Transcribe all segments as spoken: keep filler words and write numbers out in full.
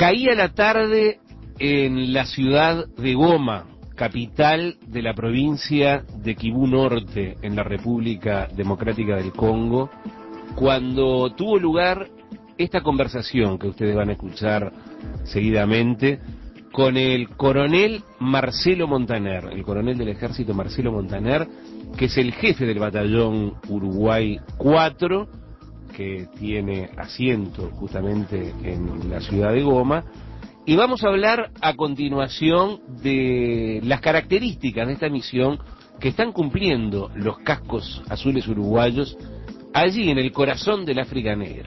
Caía la tarde en la ciudad de Goma, capital de la provincia de Kibú Norte, en la República Democrática del Congo, cuando tuvo lugar esta conversación que ustedes van a escuchar seguidamente con el coronel Marcelo Montaner, el coronel del ejército Marcelo Montaner, que es el jefe del batallón Uruguay cuatro, que tiene asiento justamente en la ciudad de Goma. Y vamos a hablar a continuación de las características de esta misión que están cumpliendo los cascos azules uruguayos allí en el corazón del África Negra.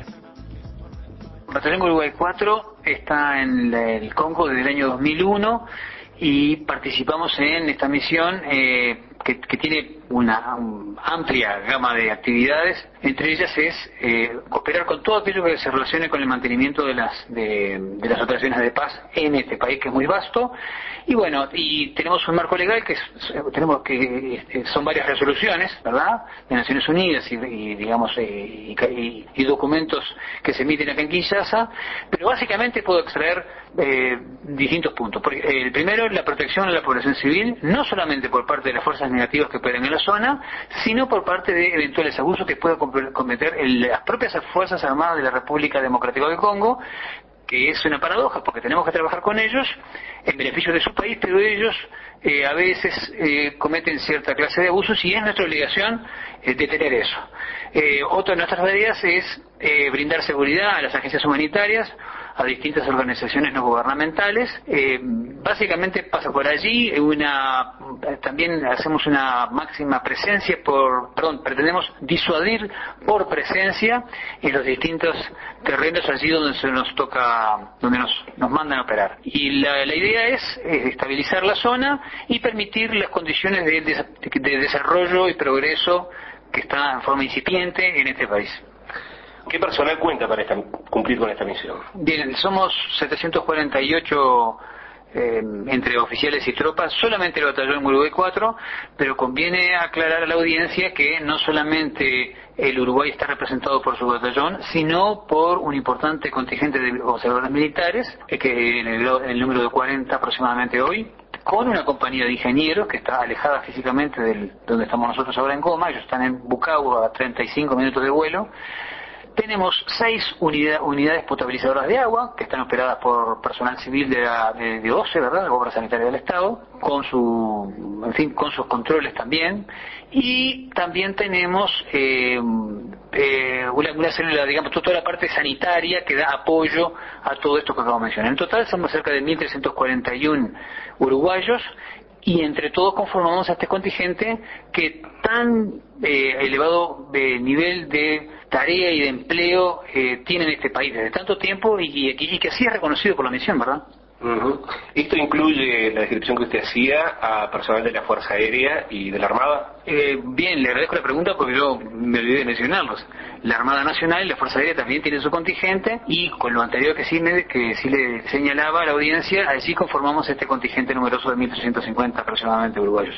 Batallón Uruguay cuatro está en el Congo desde el año dos mil uno y participamos en esta misión eh, que, que tiene una um, amplia gama de actividades. Entre ellas es eh, cooperar con todo aquello que se relacione con el mantenimiento de las de, de las operaciones de paz en este país, que es muy vasto. Y bueno, y tenemos un marco legal que es, tenemos que este, son varias resoluciones, ¿verdad?, de Naciones Unidas y, y digamos eh, y, y, y documentos que se emiten acá en Kinshasa, pero básicamente puedo extraer eh, distintos puntos. Porque, eh, el primero es la protección a la población civil, no solamente por parte de las fuerzas negativas que operan en la zona, sino por parte de eventuales abusos que pueda cometer el, las propias Fuerzas Armadas de la República Democrática del Congo, que es una paradoja, porque tenemos que trabajar con ellos en beneficio de su país, pero ellos eh, a veces eh, cometen cierta clase de abusos y es nuestra obligación eh, detener eso. Eh, otra de nuestras tareas es eh, brindar seguridad a las agencias humanitarias, a distintas organizaciones no gubernamentales. Eh, básicamente pasa por allí una, también hacemos una máxima presencia por, perdón, pretendemos disuadir por presencia en los distintos terrenos allí donde se nos toca, donde nos, nos mandan a operar. Y la, la idea es, es estabilizar la zona y permitir las condiciones de, de, de desarrollo y progreso que está en forma incipiente en este país. ¿Qué personal cuenta para esta, cumplir con esta misión? Bien, somos setecientos cuarenta y ocho eh, entre oficiales y tropas, solamente el batallón Uruguay cuatro, pero conviene aclarar a la audiencia que no solamente el Uruguay está representado por su batallón, sino por un importante contingente de observadores militares, eh, que en el, el número de cuarenta aproximadamente hoy, con una compañía de ingenieros que está alejada físicamente del donde estamos nosotros ahora en Goma. Ellos están en Bukavu a treinta y cinco minutos de vuelo. Tenemos seis unidad, unidades potabilizadoras de agua que están operadas por personal civil de, la, de, de O C E, ¿verdad?, la Obra Sanitaria del Estado, con su, en fin, con sus controles también. Y también tenemos eh, eh, una, una célula, digamos, toda la parte sanitaria que da apoyo a todo esto que acabo de mencionar. En total somos cerca de mil trescientos cuarenta y uno uruguayos. Y entre todos conformamos a este contingente que tan eh, elevado eh, nivel de tarea y de empleo eh, tiene en este país desde tanto tiempo y, y, y que así es reconocido por la misión, ¿verdad? Uh-huh. Esto incluye la descripción que usted hacía a personal de la Fuerza Aérea y de la Armada. Eh, bien, le agradezco la pregunta porque yo me olvidé de mencionarlos. La Armada Nacional y la Fuerza Aérea también tienen su contingente, y con lo anterior que sí, me, que sí le señalaba a la audiencia, allí conformamos este contingente numeroso de mil trescientos cincuenta aproximadamente uruguayos.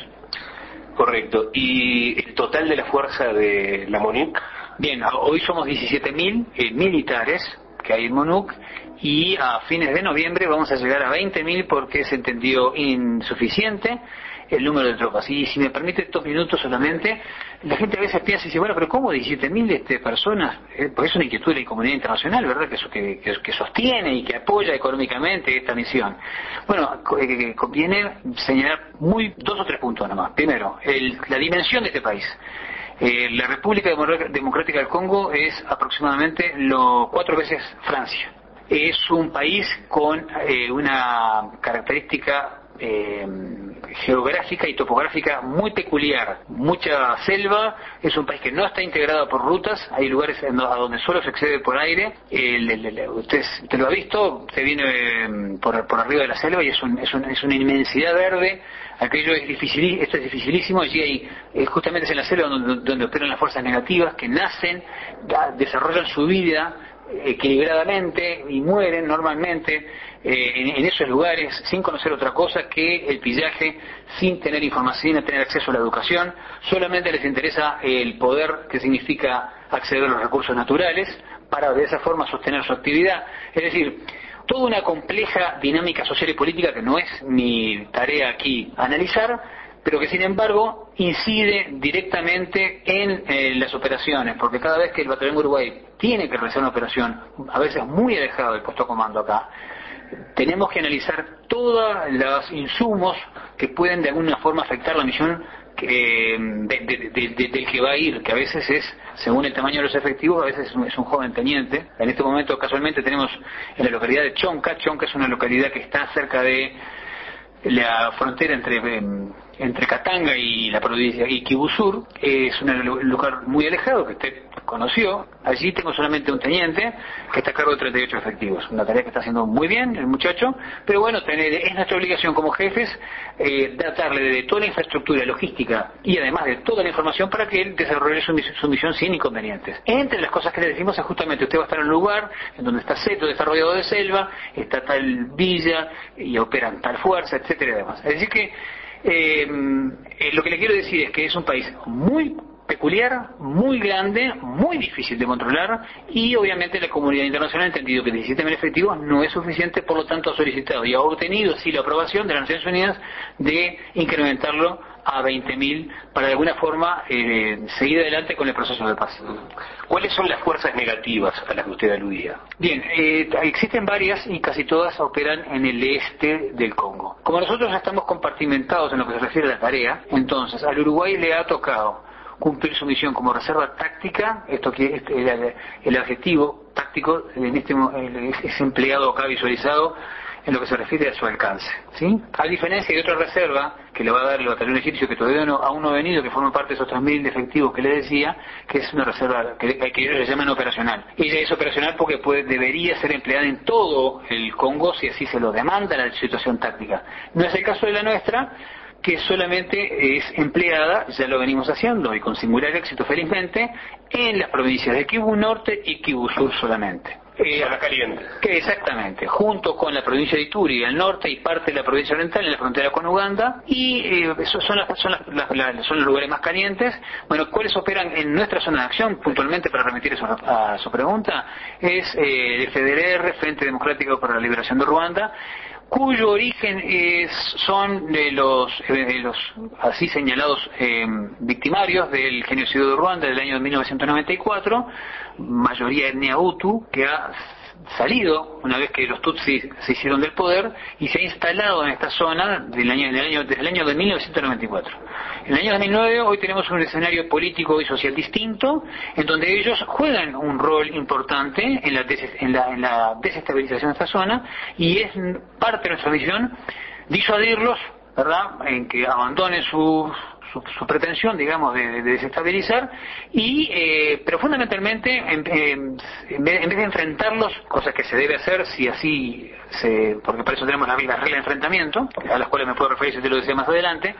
Correcto. ¿Y el total de la fuerza de la MONUC? Bien, hoy somos diecisiete mil eh, militares que hay en MONUC, y a fines de noviembre vamos a llegar a veinte mil porque se entendió insuficiente el número de tropas. Y si me permite dos minutos solamente, la gente a veces piensa y dice, bueno, pero ¿cómo diecisiete mil este, personas? Eh, porque es una inquietud de la comunidad internacional, ¿verdad?, que, que, que, que sostiene y que apoya económicamente esta misión. Bueno, eh, conviene señalar muy dos o tres puntos nomás. Primero, el, la dimensión de este país. Eh, la República Democrática del Congo es aproximadamente lo cuatro veces Francia. Es un país con eh, una característica eh, geográfica y topográfica muy peculiar, mucha selva. Es un país que no está integrado por rutas, hay lugares en, a donde solo se accede por aire. El, el, el, usted, usted lo ha visto, usted viene eh, por, por arriba de la selva y es, un, es, un, es una inmensidad verde. Aquello es difícil, esto es dificilísimo. Allí hay, eh, justamente es en la selva donde, donde operan las fuerzas negativas que nacen, desarrollan su vida equilibradamente y mueren normalmente eh, en, en esos lugares sin conocer otra cosa que el pillaje, sin tener información, sin tener acceso a la educación. Solamente les interesa el poder que significa acceder a los recursos naturales para de esa forma sostener su actividad. Es decir, toda una compleja dinámica social y política que no es mi tarea aquí analizar, pero que sin embargo incide directamente en eh, las operaciones, porque cada vez que el batallón Uruguay tiene que realizar una operación, a veces muy alejado del puesto de comando acá, tenemos que analizar todos los insumos que pueden de alguna forma afectar la misión que, de, de, de, de, del que va a ir, que a veces es, según el tamaño de los efectivos, a veces es un, es un joven teniente. En este momento casualmente tenemos en la localidad de Chonca. Chonca es una localidad que está cerca de la frontera entre entre Katanga y la provincia y Kibú Sur. Es un lugar muy alejado que usted conoció. Allí tengo solamente un teniente que está a cargo de treinta y ocho efectivos, una tarea que está haciendo muy bien el muchacho, pero bueno, tener, es nuestra obligación como jefes eh, darle de toda la infraestructura logística y además de toda la información para que él desarrolle su, su misión sin inconvenientes. Entre las cosas que le decimos es justamente: usted va a estar en un lugar en donde está seto, está rodeado de selva, está tal villa y operan tal fuerza, etcétera y demás. Es decir que Eh, eh, lo que le quiero decir es que es un país muy peculiar, muy grande, muy difícil de controlar, y obviamente la comunidad internacional ha entendido que diecisiete mil efectivos no es suficiente, por lo tanto ha solicitado y ha obtenido sí la aprobación de las Naciones Unidas de incrementarlo a veinte mil para de alguna forma eh, seguir adelante con el proceso de paz. ¿Cuáles son las fuerzas negativas a las que usted aludía? Bien, eh, existen varias y casi todas operan en el este del Congo. Como nosotros estamos compartimentados en lo que se refiere a la tarea, entonces al Uruguay le ha tocado cumplir su misión como reserva táctica. Esto que este, el, el adjetivo táctico en este es, es empleado acá visualizado en lo que se refiere a su alcance, ¿sí? A diferencia de otra reserva que le va a dar el batallón egipcio, que todavía no, aún no ha venido, que forma parte de esos tres mil efectivos que le decía, que es una reserva que, que ellos le llaman operacional. Ella es operacional porque puede, debería ser empleada en todo el Congo si así se lo demanda la situación táctica. No es el caso de la nuestra, que solamente es empleada, ya lo venimos haciendo y con singular éxito felizmente, en las provincias de Kibú Norte y Kibú Sur solamente. Eh, Zona caliente. Que exactamente, junto con la provincia de Ituri al norte y parte de la provincia oriental en la frontera con Uganda, y eh, esos son, las, son, las, las, las, son los lugares más calientes. Bueno, ¿cuáles operan en nuestra zona de acción? Puntualmente, para remitir eso a, a su pregunta, es eh, el F D L R, Frente Democrático para la Liberación de Ruanda, cuyo origen es, son de los, de los así señalados eh, victimarios del genocidio de Ruanda del año mil novecientos noventa y cuatro, mayoría etnia Hutu, que ha salido una vez que los Tutsis se hicieron del poder y se ha instalado en esta zona del año, del año, desde el año de mil novecientos noventa y cuatro. En el año dos mil nueve hoy tenemos un escenario político y social distinto, en donde ellos juegan un rol importante en la, des, en la, en la desestabilización de esta zona, y es parte de nuestra misión disuadirlos, ¿verdad?, en que abandonen su Su, su pretensión, digamos, de, de desestabilizar, y eh, pero fundamentalmente en, en, en, vez, en vez de enfrentarlos, cosa que se debe hacer si así se, porque para eso tenemos las la reglas de enfrentamiento, a las cuales me puedo referir si te lo decía más adelante,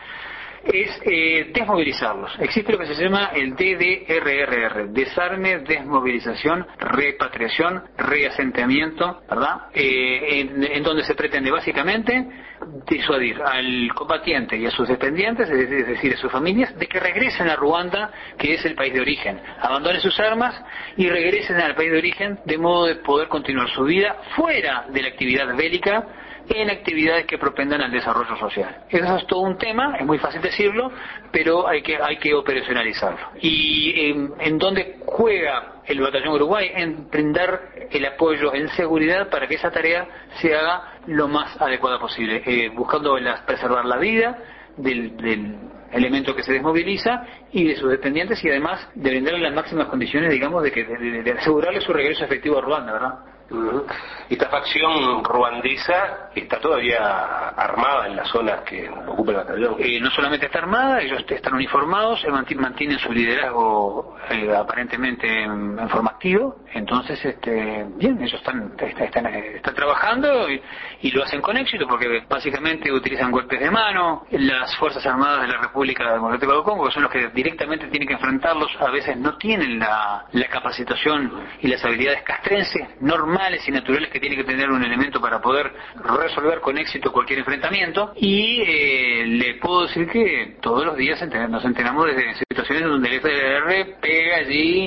es eh, desmovilizarlos. Existe lo que se llama el D D R R R, desarme, desmovilización, repatriación, reasentamiento, ¿verdad? Eh, en, en donde se pretende básicamente disuadir al combatiente y a sus dependientes, es decir, a sus familias, de que regresen a Ruanda, que es el país de origen, abandonen sus armas y regresen al país de origen, de modo de poder continuar su vida fuera de la actividad bélica, en actividades que propendan al desarrollo social. Eso es todo un tema, es muy fácil decirlo, pero hay que hay que operacionalizarlo. Y en, en dónde juega el Batallón Uruguay, en brindar el apoyo en seguridad para que esa tarea se haga lo más adecuada posible, eh, buscando las, preservar la vida del, del elemento que se desmoviliza y de sus dependientes, y además de brindarle las máximas condiciones, digamos, de que de, de, de asegurarle su regreso efectivo a Ruanda, ¿verdad? Uh-huh. Esta facción ruandesa está todavía armada en las zonas que ocupa el batallón. Eh, no solamente está armada, ellos están uniformados, mantienen su liderazgo eh, aparentemente en, en forma activa. Entonces, este, bien, ellos están están, están, están trabajando y, y lo hacen con éxito, porque básicamente utilizan golpes de mano. Las Fuerzas Armadas de la República Democrática del Congo, que son los que directamente tienen que enfrentarlos, a veces no tienen la, la capacitación y las habilidades castrenses normales y naturales que tiene que tener un elemento para poder resolver con éxito cualquier enfrentamiento. Y eh, le puedo decir que todos los días nos enteramos de situaciones donde el F D L R pega allí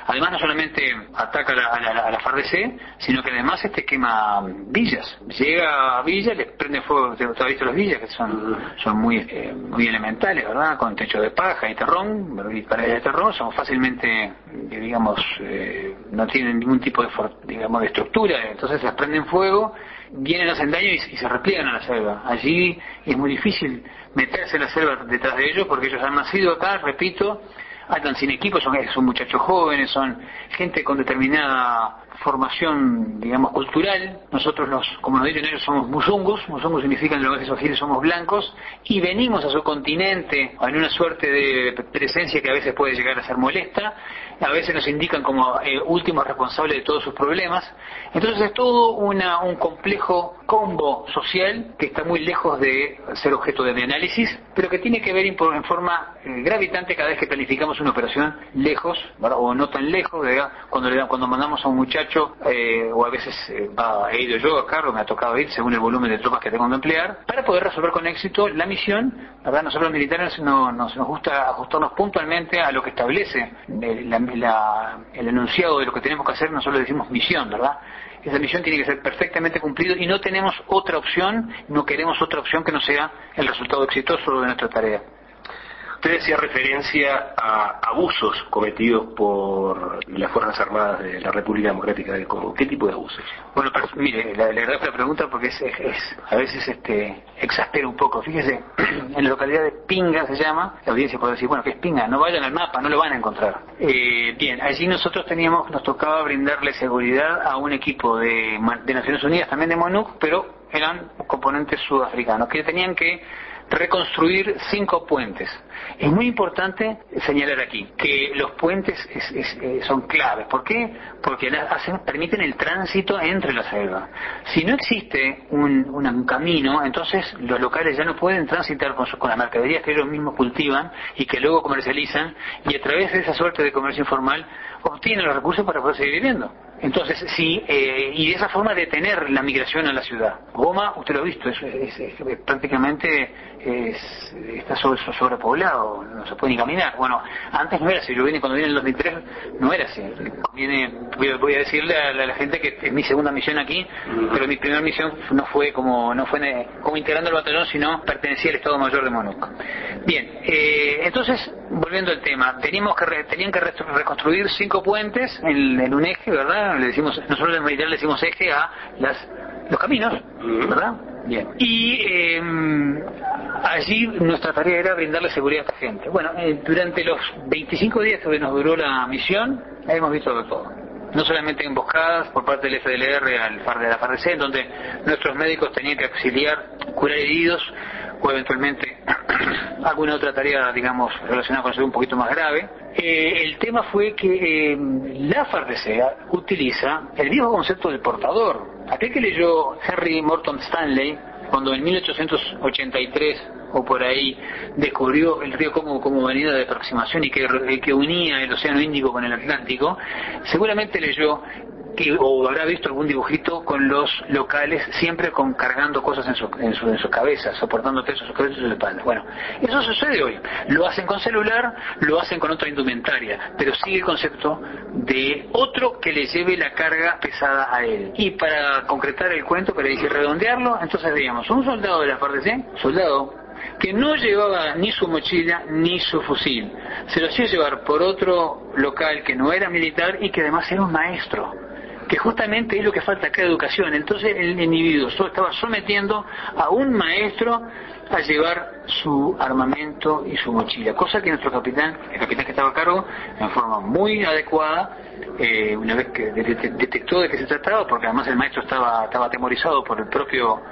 además no solamente ataca a la, a la, a la FARC, sino que además este quema villas. Llega a villas, les prende fuego, ¿te has visto las villas? Que son, son muy, eh, muy elementales, ¿verdad? Con techo de paja y terrón, y paredes de terrón, son fácilmente, digamos, eh, no tienen ningún tipo de, digamos, de estructura, entonces las prenden fuego, vienen, hacen daño y, y se repliegan a la selva. Allí es muy difícil meterse en la selva detrás de ellos porque ellos han nacido acá, repito, andan sin equipo, son, son muchachos jóvenes, son gente con determinada formación, digamos, cultural. Nosotros, los, como nos dicen ellos, somos musungus. Musungus significa en lenguaje swahili somos blancos, y venimos a su continente en una suerte de presencia que a veces puede llegar a ser molesta. A veces nos indican como eh, últimos responsables de todos sus problemas. Entonces es todo una, un complejo combo social que está muy lejos de ser objeto de mi análisis, pero que tiene que ver en forma eh, gravitante cada vez que planificamos una operación lejos, ¿verdad? O no tan lejos, ¿verdad? Cuando, le, cuando mandamos a un muchacho, eh, o a veces eh, va, he ido yo a cargo, me ha tocado ir según el volumen de tropas que tengo que emplear, para poder resolver con éxito la misión, ¿verdad? Nosotros los militares no, nos, nos gusta ajustarnos puntualmente a lo que establece eh, la La, el enunciado de lo que tenemos que hacer. Nosotros le decimos misión, ¿verdad? Esa misión tiene que ser perfectamente cumplida y no tenemos otra opción, no queremos otra opción que no sea el resultado exitoso de nuestra tarea. Usted hacía referencia a abusos cometidos por las Fuerzas Armadas de la República Democrática del Congo. ¿Qué tipo de abusos? Bueno, pero, mire, le agradezco la pregunta porque es, es, es a veces este exaspera un poco. Fíjese, en la localidad de Pinga se llama, la audiencia puede decir, bueno, ¿qué es Pinga? No vayan al mapa, no lo van a encontrar. Eh, bien, allí nosotros teníamos, nos tocaba brindarle seguridad a un equipo de, de Naciones Unidas, también de MONUC, pero eran componentes sudafricanos, que tenían que reconstruir cinco puentes. Es muy importante señalar aquí que los puentes es, es, eh, son claves. ¿Por qué? Porque hacen, permiten el tránsito entre la selva. Si no existe un, una, un camino, entonces los locales ya no pueden transitar con, su, con las mercaderías que ellos mismos cultivan y que luego comercializan, y a través de esa suerte de comercio informal obtienen los recursos para poder seguir viviendo. Entonces, sí, eh, y de esa forma detener la migración a la ciudad. Goma, usted lo ha visto, es, es, es, es prácticamente es, está sobre, sobrepoblado, no se puede ni caminar. Bueno, antes no era así, yo vine cuando vine en el dos mil tres, no era así. Viene, voy, voy a decirle a la, a la gente que es mi segunda misión aquí, pero mi primera misión no fue como no fue como integrando el batallón, sino pertenecía al Estado Mayor de MONUC. Bien, eh, entonces, volviendo al tema, teníamos que re, tenían que reconstruir cinco puentes en, en un eje, ¿verdad? Le decimos, nosotros en militar le decimos eje a las, los caminos, ¿verdad? Bien. Y eh, allí nuestra tarea era brindarle seguridad a esta gente. Bueno, eh, durante los veinticinco días que nos duró la misión, hemos visto de todo. No solamente emboscadas por parte del F D L R al FARC de la FARC, en donde nuestros médicos tenían que auxiliar, curar heridos, o eventualmente alguna otra tarea, digamos, relacionada con algo un poquito más grave. Eh, el tema fue que eh, la FARC utiliza el viejo concepto del portador. Aquel que leyó Henry Morton Stanley, cuando en mil ochocientos ochenta y tres o por ahí descubrió el río Congo como avenida de aproximación y que, que unía el Océano Índico con el Atlántico, seguramente leyó que, o habrá visto algún dibujito con los locales siempre con cargando cosas en su, en su, en sus cabezas, soportando pesos en sus cabezas y sus espaldas. Bueno, eso sucede hoy. Lo hacen con celular, lo hacen con otra indumentaria, pero sigue el concepto de otro que le lleve la carga pesada a él. Y para concretar el cuento, para decir redondearlo, entonces veíamos un soldado de la FARC, soldado que no llevaba ni su mochila ni su fusil, se lo hacía llevar por otro local que no era militar y que además era un maestro, que justamente es lo que falta acá de educación. Entonces el individuo estaba sometiendo a un maestro a llevar su armamento y su mochila, cosa que nuestro capitán, el capitán que estaba a cargo, en forma muy adecuada, eh, una vez que detectó de qué se trataba, porque además el maestro estaba, estaba atemorizado por el propio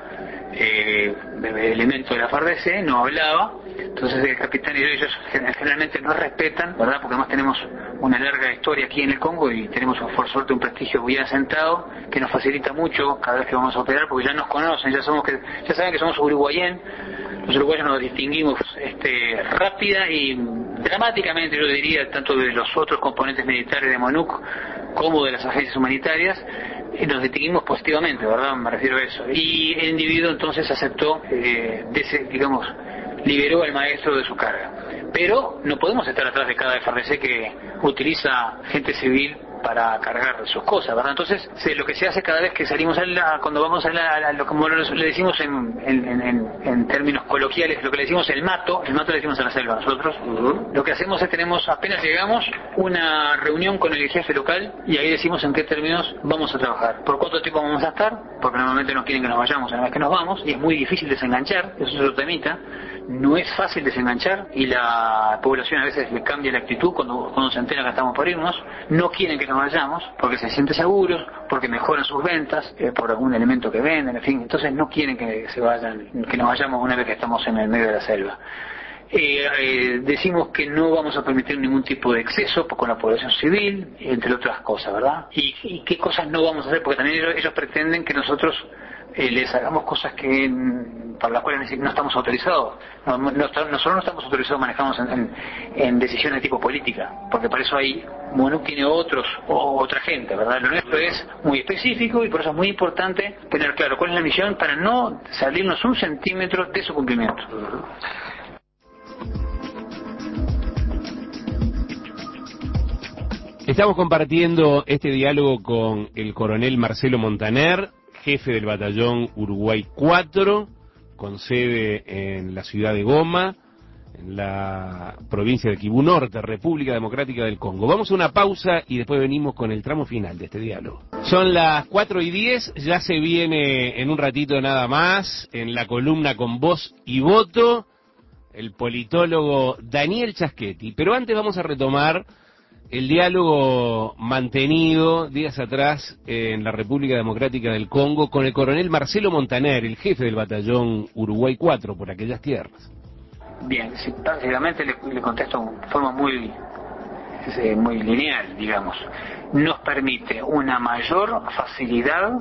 eh, elemento de la FARC, no hablaba. Entonces el capitán y ellos generalmente nos respetan, ¿verdad? Porque además tenemos una larga historia aquí en el Congo y tenemos por suerte un prestigio bien asentado que nos facilita mucho cada vez que vamos a operar, porque ya nos conocen, ya somos que ya saben que somos uruguayén. Los uruguayos nos distinguimos este, rápida y dramáticamente, yo diría, tanto de los otros componentes militares de MONUC como de las agencias humanitarias, y nos distinguimos positivamente, ¿verdad? Me refiero a eso. Y el individuo entonces aceptó, eh, de ese, digamos, liberó al maestro de su carga. pero no podemos estar atrás de cada F R C que utiliza gente civil para cargar sus cosas, ¿verdad? Entonces, se, lo que se hace cada vez que salimos a la, cuando vamos a la, a la, lo, como lo, le decimos en, en, en, en términos coloquiales, lo que le decimos el mato, el mato le decimos a la selva nosotros, uh-huh. Lo que hacemos es tenemos, apenas llegamos, una reunión con el jefe local y ahí decimos en qué términos vamos a trabajar, por cuánto tiempo vamos a estar, porque normalmente nos quieren que nos vayamos una vez que nos vamos y es muy difícil desenganchar, eso es otro temita. No es fácil desenganchar y la población a veces le cambia la actitud cuando, cuando se entera que estamos por irnos. No quieren que nos vayamos porque se sienten seguros, porque mejoran sus ventas, eh, por algún elemento que venden, en fin. Entonces no quieren que se vayan, que nos vayamos una vez que estamos en el medio de la selva. Eh, eh, decimos que no vamos a permitir ningún tipo de exceso con la población civil, entre otras cosas, ¿verdad? Y, y qué cosas no vamos a hacer, porque también ellos, ellos pretenden que nosotros eh, les hagamos cosas que para las cuales no estamos autorizados. No, no, nosotros no estamos autorizados, manejamos en, en, en decisiones de tipo política, porque para eso hay, bueno, tiene otros o otra gente, ¿verdad? Lo nuestro es muy específico y por eso es muy importante tener claro cuál es la misión para no salirnos un centímetro de su cumplimiento. Estamos compartiendo este diálogo con el coronel Marcelo Montaner, jefe del batallón Uruguay cuatro, con sede en la ciudad de Goma, en la provincia de Kibú Norte, República Democrática del Congo. Vamos a una pausa y después venimos con el tramo final de este diálogo. Son las cuatro y diez, ya se viene en un ratito nada más, en la columna Con Voz y Voto, el politólogo Daniel Chaschetti. Pero antes vamos a retomar el diálogo mantenido días atrás en la República Democrática del Congo con el coronel Marcelo Montaner, el jefe del batallón Uruguay cuatro por aquellas tierras. Bien, sí, básicamente le, le contesto de forma muy, eh, muy lineal, digamos. Nos permite una mayor facilidad,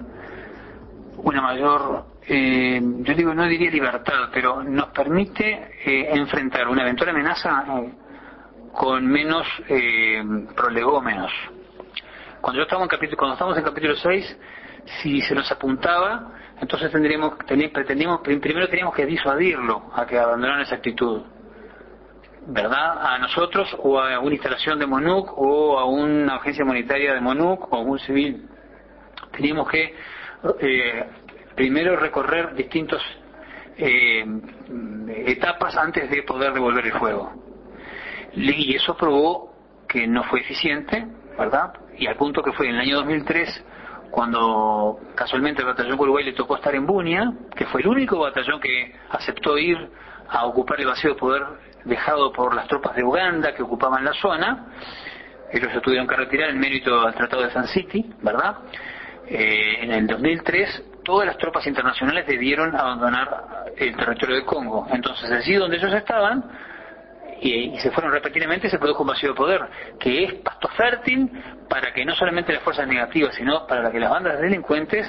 una mayor, eh, yo digo, no diría libertad, pero nos permite eh, enfrentar una eventual amenaza eh, con menos eh, prolegómenos. Cuando yo estaba en capítulo, cuando estamos en capítulo seis, si se nos apuntaba, entonces tendríamos, pretendíamos, primero teníamos que disuadirlo a que abandonaran esa actitud, ¿verdad? A nosotros o a una instalación de MONUC o a una agencia monetaria de MONUC o a un civil. Teníamos que eh, primero recorrer distintas eh, etapas antes de poder devolver el fuego. Y eso probó que no fue eficiente, ¿verdad? Y al punto que fue en el año dos mil tres, cuando casualmente el batallón Uruguay le tocó estar en Bunia, que fue el único batallón que aceptó ir a ocupar el vacío de poder dejado por las tropas de Uganda que ocupaban la zona. Ellos se tuvieron que retirar en mérito al Tratado de San City, ¿verdad? Eh, en el dos mil tres todas las tropas internacionales debieron abandonar el territorio de Congo. Entonces allí donde ellos estaban, Y, y se fueron repentinamente, se produjo un vacío de poder, que es pasto fértil para que no solamente las fuerzas negativas, sino para que las bandas delincuentes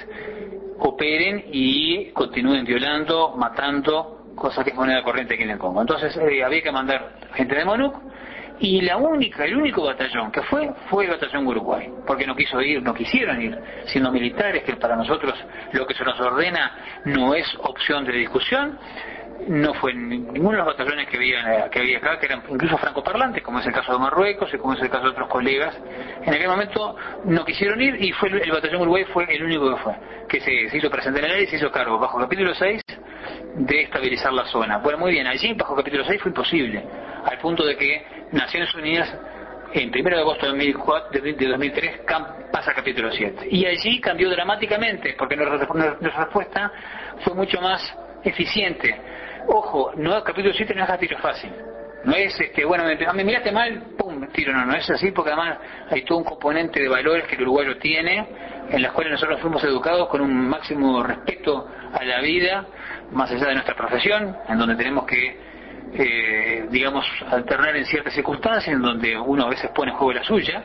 operen y continúen violando, matando, cosa que es moneda corriente aquí en el Congo. Entonces eh, había que mandar gente de MONUC, y la única, el único batallón que fue, fue el batallón Uruguay, porque no quiso ir, no quisieron ir, siendo militares, que para nosotros lo que se nos ordena no es opción de discusión. No fue ninguno de los batallones que había, que había acá, que eran incluso francoparlantes, como es el caso de Marruecos y como es el caso de otros colegas. En aquel momento no quisieron ir y fue el, el batallón Uruguay fue el único que fue, que se, se hizo presente en la ley y se hizo cargo, bajo capítulo seis, de estabilizar la zona. Bueno, muy bien, allí bajo capítulo seis fue imposible, al punto de que Naciones Unidas, en primero de agosto de, dos mil cuatro, de dos mil tres, pasa a capítulo siete. Y allí cambió dramáticamente, porque nuestra respuesta fue mucho más eficiente. Ojo, no, capítulo siete no es a tiro fácil. No es, este, bueno, me, me miraste mal, pum, tiro, no, no es así, porque además hay todo un componente de valores que el uruguayo tiene, en las cuales nosotros fuimos educados con un máximo respeto a la vida, más allá de nuestra profesión, en donde tenemos que, eh, digamos, alternar en ciertas circunstancias, en donde uno a veces pone en juego la suya,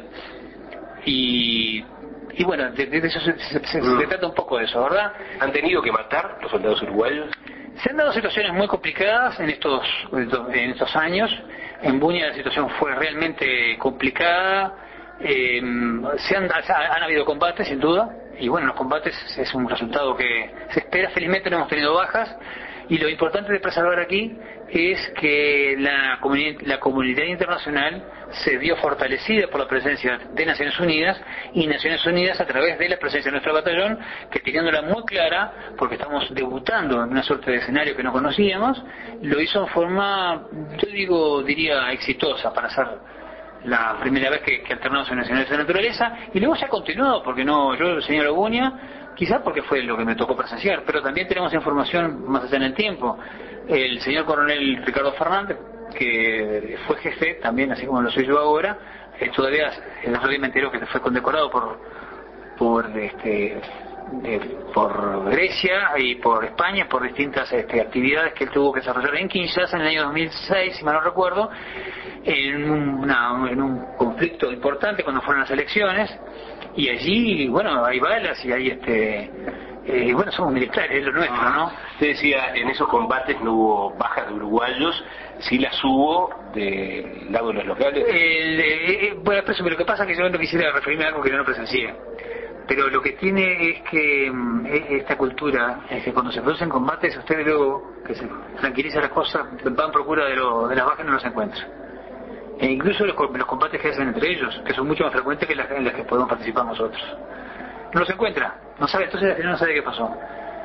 y... Y bueno, de, de eso se, se, se, mm. se trata un poco de eso, ¿verdad? ¿Han tenido que matar los soldados uruguayos? Se han dado situaciones muy complicadas en estos en estos años. En Bunia la situación fue realmente complicada. Eh, se han, han habido combates, sin duda, y bueno, los combates es un resultado que se espera. Felizmente no hemos tenido bajas. Y lo importante de preservar aquí es que la, comuni la comunidad internacional se vio fortalecida por la presencia de Naciones Unidas, y Naciones Unidas a través de la presencia de nuestro batallón, que teniéndola muy clara, porque estamos debutando en una suerte de escenario que no conocíamos, lo hizo en forma, yo digo, diría exitosa para ser la primera vez que, que alternamos en nacionales de naturaleza, y luego se ha continuado, porque no, yo, el señor Aguña, quizás porque fue lo que me tocó presenciar, pero también tenemos información más allá en el tiempo. El señor coronel Ricardo Fernández, que fue jefe también, así como lo soy yo ahora, eh, todavía el otro día me enteró que fue condecorado por por este de, por Grecia y por España por distintas este, actividades que él tuvo que desarrollar en Kinshasa en el año dos mil seis, si mal no recuerdo, en, una, en un conflicto importante cuando fueron las elecciones, y allí, bueno, hay balas y hay este eh, bueno, somos militares, es lo nuestro, ¿no? Usted decía, en esos combates no hubo bajas de uruguayos, sí las hubo del lado de los locales. El, eh, bueno, pero lo que pasa es que yo no quisiera referirme a algo que yo no presencié, pero lo que tiene es que mm, esta cultura es que cuando se producen combates, ustedes luego, que se tranquiliza las cosas, van en procura de, lo, de las bajas y no los encuentran. E incluso los, los combates que hacen entre ellos, que son mucho más frecuentes que las en las que podemos participar nosotros. No los encuentra, no sabe, entonces al final no sabe qué pasó.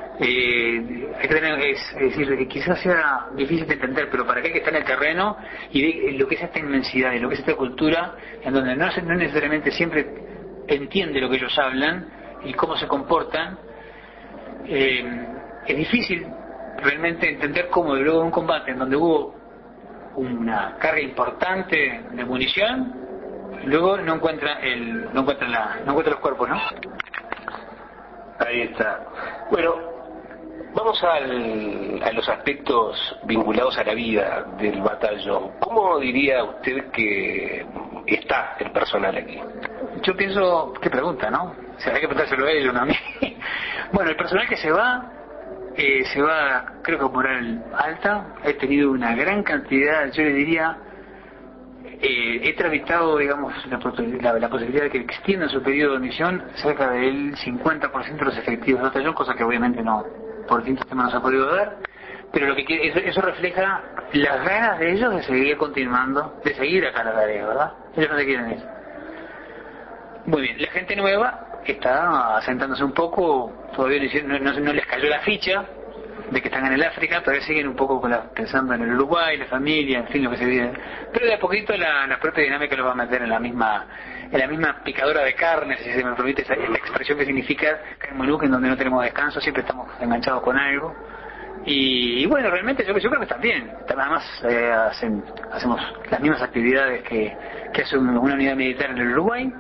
Eh, hay que tener, es, es decir, quizás sea difícil de entender, pero para aquel que está en el terreno y ve lo que es esta inmensidad y lo que es esta cultura, en donde no, no necesariamente siempre entiende lo que ellos hablan y cómo se comportan, eh, es difícil realmente entender cómo luego de un combate en donde hubo una carga importante de munición, luego no encuentra el, no encuentra la, no encuentra los cuerpos, ¿no? Ahí está. Bueno, vamos al, a los aspectos vinculados a la vida del batallón. ¿Cómo diría usted que está el personal aquí? Yo pienso, qué pregunta, ¿no? O sea, hay que preguntárselo a ellos, no a mí. Bueno, el personal que se va, eh, se va, creo que por moral alta. He tenido una gran cantidad, yo le diría, eh, he tramitado, digamos, la, la, la posibilidad de que extiendan su periodo de misión cerca del cincuenta por ciento de los efectivos del batallón, cosa que obviamente no, por distintos temas no se ha podido dar, pero lo que quiere, eso, eso refleja las ganas de ellos de seguir continuando, de seguir acá la tarea, ¿verdad? Ellos no se quieren ir. Muy bien, la gente nueva está asentándose un poco, todavía no, no, no les cayó la ficha de que están en el África, todavía siguen un poco con la, pensando en el Uruguay, la familia, en fin, lo que se vive. Pero de a poquito la, la propia dinámica los va a meter en la misma en la misma picadora de carne, si se me permite esa, esta expresión que significa Caimoluc, en donde no tenemos descanso, siempre estamos enganchados con algo. Y, y bueno, realmente yo, yo creo que están bien. Además eh, hacen, hacemos las mismas actividades que, que hace una unidad militar en el Uruguay.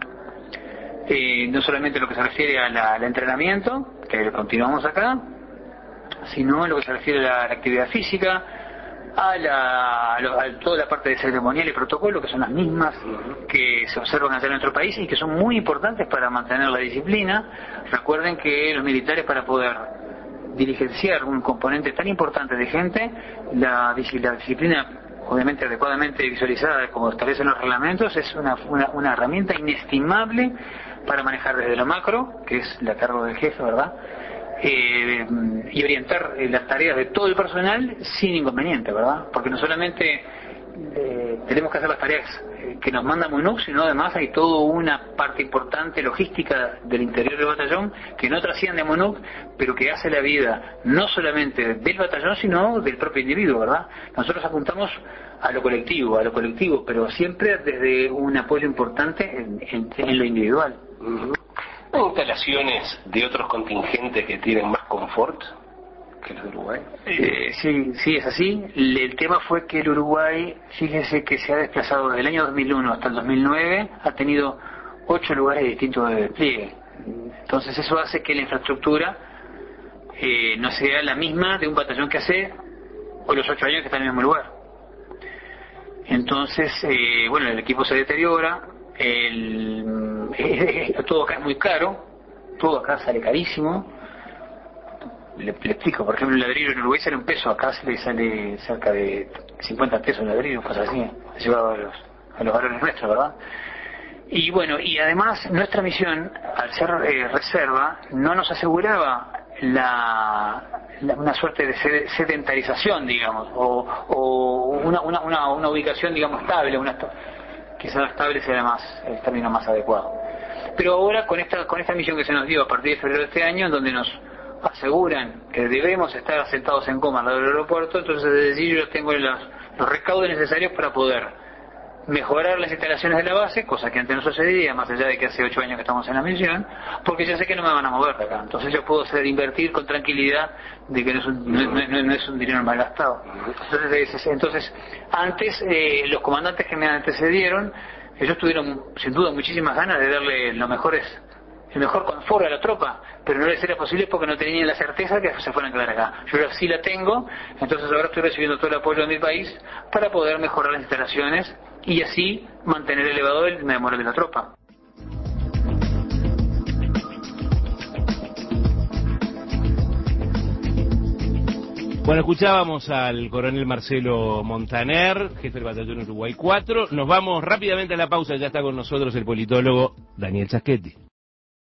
Eh, no solamente lo que se refiere a la, al entrenamiento, que continuamos acá, sino en lo que se refiere a la, a la actividad física, a, la, a, lo, a toda la parte de ceremonial y protocolo, que son las mismas que se observan allá en nuestro país y que son muy importantes para mantener la disciplina. Recuerden que los militares, para poder dirigenciar un componente tan importante de gente, la, la disciplina, obviamente adecuadamente visualizada como establecen los reglamentos, es una, una, una herramienta inestimable para manejar desde lo macro, que es la cargo del jefe, ¿verdad? Eh, y orientar eh, las tareas de todo el personal sin inconveniente, ¿verdad? Porque no solamente eh, tenemos que hacer las tareas eh, que nos manda MONUC, sino además hay toda una parte importante logística del interior del batallón que no trasciende a MONUC, pero que hace la vida no solamente del batallón, sino del propio individuo, ¿verdad? Nosotros apuntamos a lo colectivo, a lo colectivo, pero siempre desde un apoyo importante en, en, en lo individual. Uh-huh. ¿Hay instalaciones de otros contingentes que tienen más confort que los de Uruguay? Eh, sí, sí, es así. El tema fue que el Uruguay, fíjese que se ha desplazado desde el año dos mil uno hasta el dos mil nueve, ha tenido ocho lugares distintos de despliegue. Entonces eso hace que la infraestructura eh, no sea la misma de un batallón que hace o los ocho años que está en el mismo lugar. Entonces, eh, bueno, el equipo se deteriora, el, eh, todo acá es muy caro, todo acá sale carísimo. Le, le explico, por ejemplo, un ladrillo en Uruguay sale un peso, acá se le sale cerca de cincuenta pesos un ladrillo, cosas así, llevado a los, a los valores nuestros, ¿verdad? Y bueno, y además nuestra misión, al ser eh, reserva, no nos aseguraba la, una suerte de sedentarización, digamos, o, o una, una, una, una ubicación, digamos, estable, una, quizás estable sea más, el término más adecuado. Pero ahora con esta, con esta misión que se nos dio a partir de febrero de este año, en donde nos aseguran que debemos estar asentados en coma al lado del aeropuerto, entonces es decir, yo tengo los, los recaudos necesarios para poder mejorar las instalaciones de la base, cosa que antes no sucedía, más allá de que hace ocho años que estamos en la misión, porque ya sé que no me van a mover de acá. Entonces yo puedo hacer invertir con tranquilidad de que no es un, no, no, no es un dinero mal gastado. Entonces, entonces antes, eh, los comandantes que me antecedieron, ellos tuvieron sin duda muchísimas ganas de darle lo mejores, el mejor confort a la tropa, pero no les era posible porque no tenían la certeza que se fueran a quedar acá. Yo ahora sí la tengo, entonces ahora estoy recibiendo todo el apoyo de mi país para poder mejorar las instalaciones y así mantener elevado el moral de la tropa. Bueno, escuchábamos al coronel Marcelo Montaner, jefe del batallón Uruguay cuatro. Nos vamos rápidamente a la pausa, ya está con nosotros el politólogo Daniel Chaschetti.